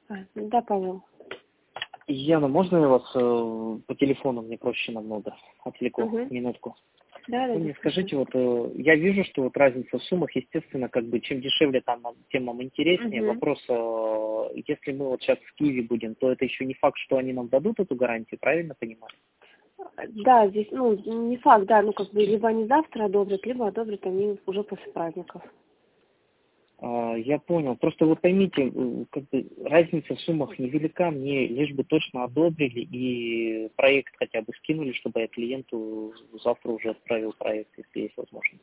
Да, Павел. Яна, можно я вас по телефону, мне проще намного, отвлеку минутку? Да, Вы мне скажите, вот я вижу, что вот разница в суммах, естественно, как бы чем дешевле там, тем нам интереснее. Вопрос, если мы вот сейчас в Киеве будем, то это еще не факт, что они нам дадут эту гарантию, правильно понимаю? Да, здесь, не факт, да, как бы либо они завтра одобрят, либо одобрят они уже после праздников. Я понял. Просто вы поймите, как бы разница в суммах невелика, мне лишь бы точно одобрили и проект хотя бы скинули, чтобы я клиенту завтра уже отправил проект, если есть возможность.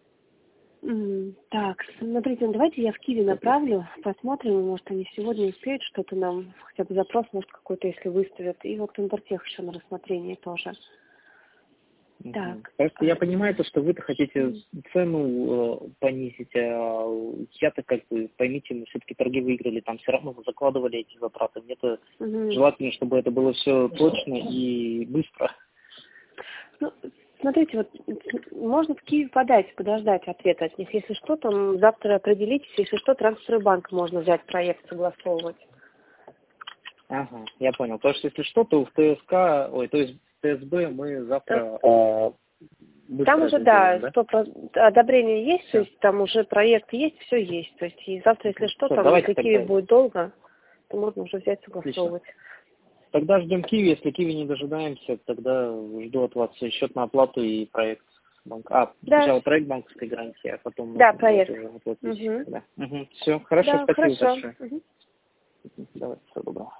Так, смотрите, давайте я в Киеве направлю, посмотрим, может они сегодня успеют что-то нам, хотя бы запрос, может какой-то, если выставят. И вот Интертех еще на рассмотрение тоже. Так. Просто я понимаю, то, что вы-то хотите цену понизить, а я-то как бы, поймите, мы все-таки торги выиграли, там все равно мы закладывали эти затраты. Мне-то желательно, чтобы это было все точно и быстро. Смотрите, вот можно в Киев подождать ответа от них. Если что, там завтра определитесь, если что, Транстройбанк можно взять проект, согласовывать. Ага, я понял. Потому что если что, то в ТСК, то есть в ТСБ мы завтра там уже, да? одобрение есть, Всё. то есть там уже проект есть, все есть. То есть и завтра, если что, там, если тогда... Киев будет долго, то можно уже взять, согласовывать. Отлично. Тогда ждем Киви, если Киви не дожидаемся, тогда жду от вас счет на оплату и проект. Сначала проект банковской гарантии, а потом... Да, проект. Да. Все, хорошо, да, спасибо хорошо. большое. Давайте, всего доброго.